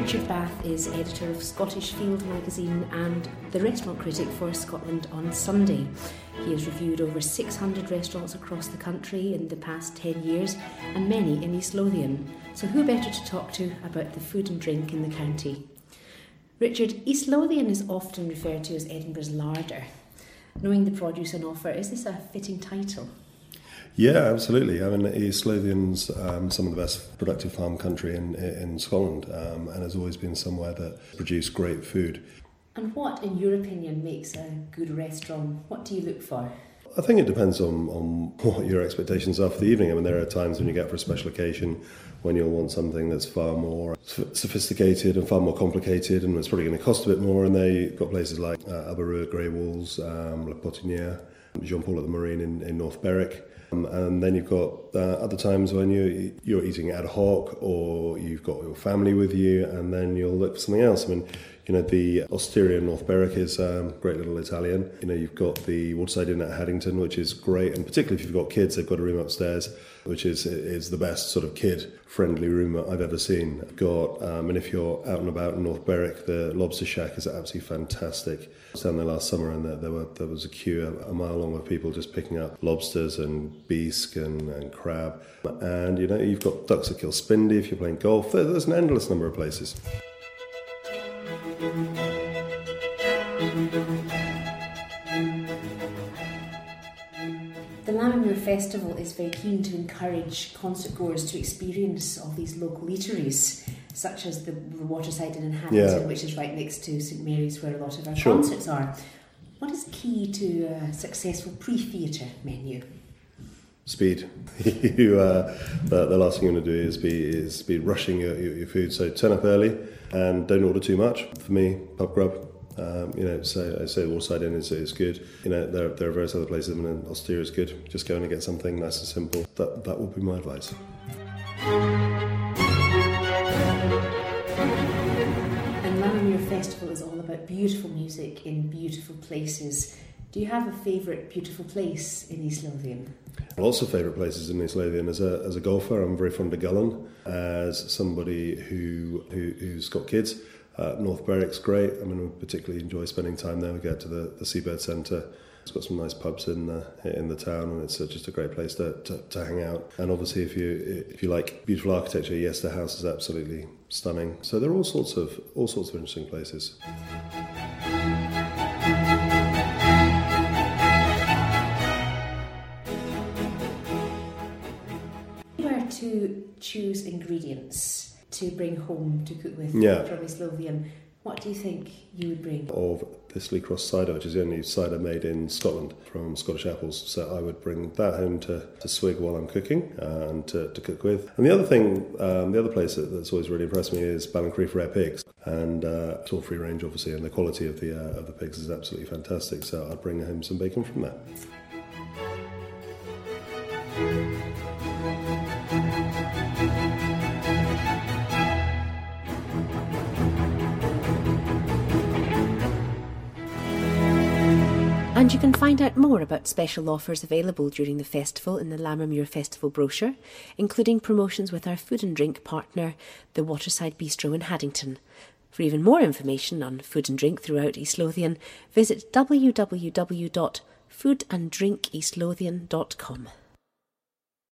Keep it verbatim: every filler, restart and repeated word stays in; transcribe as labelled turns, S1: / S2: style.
S1: Richard Bath is editor of Scottish Field magazine and the restaurant critic for Scotland on Sunday. He has reviewed over six hundred restaurants across the country in the past ten years and many in East Lothian. So who better to talk to about the food and drink in the county? Richard, East Lothian is often referred to as Edinburgh's larder. Knowing the produce on offer, is this a fitting title?
S2: Yeah, absolutely. I mean, East Lothian's um, some of the best productive farm country in in Scotland, um, and has always been somewhere that produced great food.
S1: And what, in your opinion, makes a good restaurant? What do you look for?
S2: I think it depends on, on what your expectations are for the evening. I mean, there are times when you get for a special occasion when you'll want something that's far more sophisticated and far more complicated, and it's probably going to cost a bit more. And there you've got places like uh, Aberrua, Grey Walls, um, La Potinière, Jean Paul at the Marine in, in North Berwick. Um, and then you've got uh, other times when you, you're eating ad hoc, or you've got your family with you, and then you'll look for something else. I mean, you know, the Osteria in North Berwick is a um, great little Italian. You know, you've got the Waterside Inn at Haddington, which is great, and particularly if you've got kids, they've got a room upstairs, which is is the best sort of kid-friendly room I've ever seen. You've got, um, and if you're out and about in North Berwick, the Lobster Shack is absolutely fantastic. I was down there last summer, and there, there were there was a queue a, a mile long of people just picking up lobsters and bisque and, and crab. And you know, you've got ducks at Kilspindie if you're playing golf. There, there's an endless number of places.
S1: The Lammermuir Festival is very keen to encourage concert goers to experience all these local eateries, such as the, the Waterside Inn in Haddington, yeah. which is right next to St Mary's, where a lot of our sure. concerts are. What is key to a successful pre-theatre menu?
S2: Speed. you, uh, the, the last thing you want to do is be is be rushing your, your, your food. So turn up early and don't order too much. For me, pub grub. Um, you know, so I say Waterside Inn is, is good. You know, there, there are various other places, and Osteria is good. Just go in and get something nice and simple. That that would be my advice.
S1: And Lammermuir Festival is all about beautiful music in beautiful places. Do you have a favourite beautiful place in East Lothian?
S2: Lots of favourite places in East Lothian. As a as a golfer, I'm very fond of Gullen. As somebody who, who who's got kids, uh, North Berwick's great. I mean, we particularly enjoy spending time there. We go to the, the Seabird Centre. It's got some nice pubs in the in the town, and it's just a great place to, to, to hang out. And obviously, if you if you like beautiful architecture, Yester House is absolutely stunning. So there are all sorts of all sorts of interesting places.
S1: To choose ingredients to bring home to cook with
S2: yeah.
S1: from East Lothian, what do you think you would bring?
S2: Of this Lee Cross cider, which is the only cider made in Scotland from Scottish apples. So I would bring that home to, to swig while I'm cooking uh, and to, to cook with. And the other thing, um, the other place that, that's always really impressed me is Ballincree Rare Pigs. And uh, it's all free range, obviously, and the quality of the uh, of the pigs is absolutely fantastic. So I'd bring home some bacon from that.
S1: And you can find out more about special offers available during the festival in the Lammermuir Festival brochure, including promotions with our food and drink partner, the Waterside Bistro in Haddington. For even more information on food and drink throughout East Lothian, visit w w w dot food and drink east lothian dot com.